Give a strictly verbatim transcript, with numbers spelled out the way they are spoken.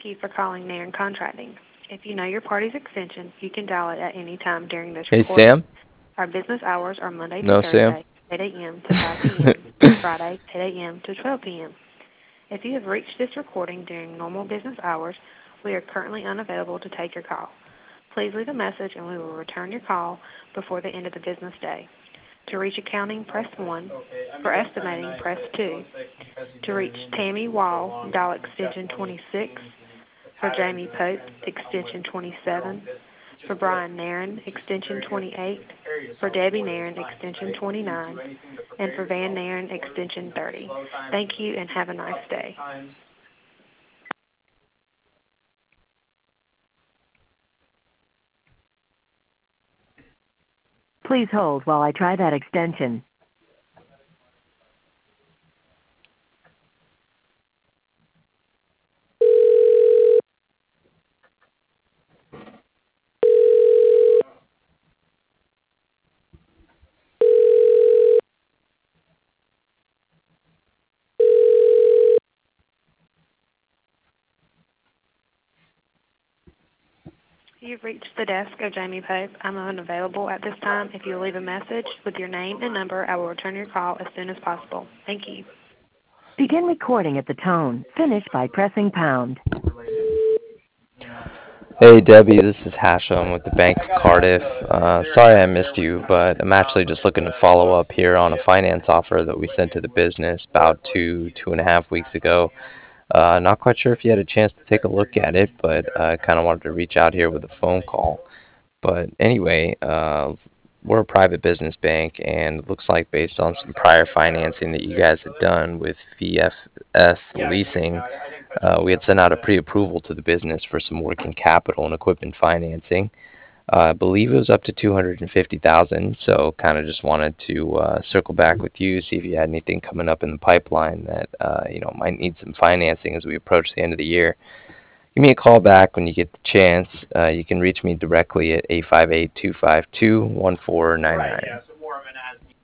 you for calling Nairn Contracting. If you know your party's extension, you can dial it at any time during this Hey, recording. Sam? Our business hours are Monday through No, Sam? Thursday, eight a m to five p m and Friday, eight a m to twelve p m If you have reached this recording during normal business hours, we are currently unavailable to take your call. Please leave a message and we will return your call before the end of the business day. To reach accounting, press one. For estimating, press two. To reach Tammy Wall, dial extension twenty-six. For Jamie Pope, extension twenty-seven. For Brian Nairn, extension twenty-eight. For Debbie Nairn, extension twenty-nine. And for Van Nairn, extension thirty. Thank you and have a nice day. Please hold while I try that extension. You've reached the desk of Jamie Pope. I'm unavailable at this time. If you'll leave a message with your name and number, I will return your call as soon as possible. Thank you. Begin recording at the tone. Finish by pressing pound. Hey, Debbie, this is Hashem with the Bank of Cardiff. Uh, sorry I missed you, but I'm actually just looking to follow up here on a finance offer that we sent to the business about two, two and a half weeks ago. Uh, not quite sure if you had a chance to take a look at it, but I uh, kind of wanted to reach out here with a phone call. But anyway, uh, we're a private business bank, and it looks like based on some prior financing that you guys had done with V F S Leasing, uh, we had sent out a pre-approval to the business for some working capital and equipment financing. Uh, I believe it was up to two hundred fifty thousand dollars, so kind of just wanted to uh, circle back with you, see if you had anything coming up in the pipeline that uh, you know might need some financing as we approach the end of the year. Give me a call back when you get the chance. Uh, you can reach me directly at eight five eight, two five two, one four nine nine.